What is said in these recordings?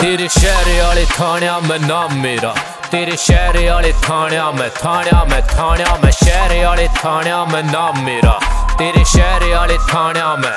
तेरे शहर आले थाणिया में नाम मेरा, तेरे शहर आले थाणिया में थाणिया में शहर आले थाणिया में नाम मेरा, तेरे शहर आले थाणिया में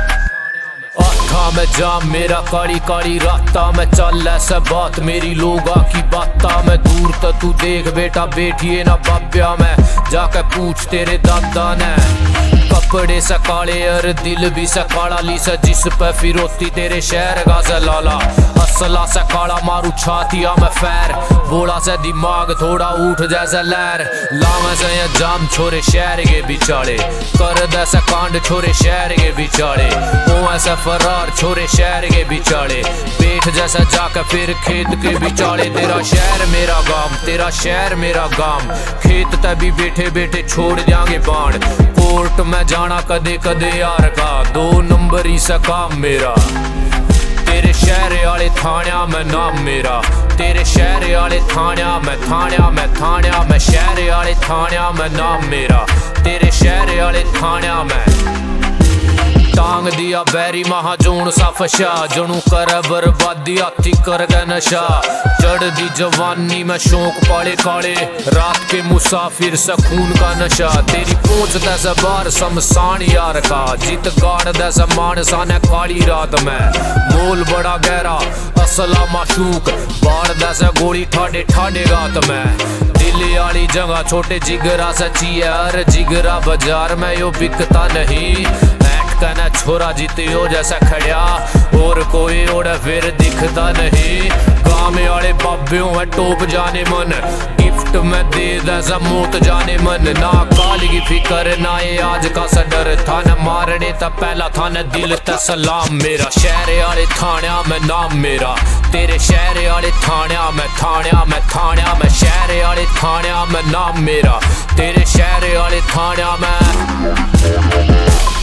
आठा में जाम मेरा, काली काली राता में चल ऐसा बात मेरी लोगा की बाता में। दूर तो तू देख बेटा बैठिए ना बाब्या में, जाके पूछ तेरे दादा ने। कपड़े से काले और दिल भी से काला लीसा, जिस पे फिरोती तेरे शहर का से लाला। असला से काला मारू छातिया में फैर, बोला से दिमाग थोड़ा उठ जैसा लहर। लावा से या जाम छोरे शहर के बिचारे, कर दैसा कांड छोरे शहर के बिचारे। ओ ऐसा फरार छोरे शहर के बिचारे, बैठ जैसा जाकर फिर खेत के बिचारे। तेरा शहर मेरा गांव, तेरा शहर मेरा गांव, खेत तभी बैठे बैठे छोड़ जाएंगे बाण। कोर्ट में जाना कदे कदे यार का, 2 नंबर ही सा काम मेरा। तेरे शहर आले थाणिया में नाम मेरा, तेरे शहर आले थाणिया में थाणिया में शहर आले थाणिया में नाम मेरा, तेरे शहर आले थाणिया में। टांग दिया बैरी महाजोन सा फशा, जनू कर बर्बादी हाथी कर गए नशा। चढ़ दी जवानी में शौक पाले काले, रात के मुसाफिर से खून का नशा। तेरी पहुंच दैसा बार शमशान यार का, जित गाड़ दैसा मानसा ने काली रात में। मोल बड़ा गहरा असला माशूक, बाढ़ दैसा गोली ठाडे ठाडे गात में। दिल्ली आली जगह छोटे जिगरा सची है, हर जिगरा बाजार में यो बिकता नहीं। कहना छोरा जीतियो जैसा खड़िया, और कोई ओड़ा फिर दिखता नहीं। गाँव वाले बाबियों है टोप जाने मन, गिफ्ट में दे दैसा मौत जाने मन। ना काल की फिकर ना ये आज का सडर, था न मारने ता पहला था न दिल ता सलाम मेरा। शहर आले थाणिया में नाम मेरा, तेरे शहर आले थाणिया में थाणिया में शहर आले थाणिया में नाम मेरा, तेरे शहर आले थाणिया में।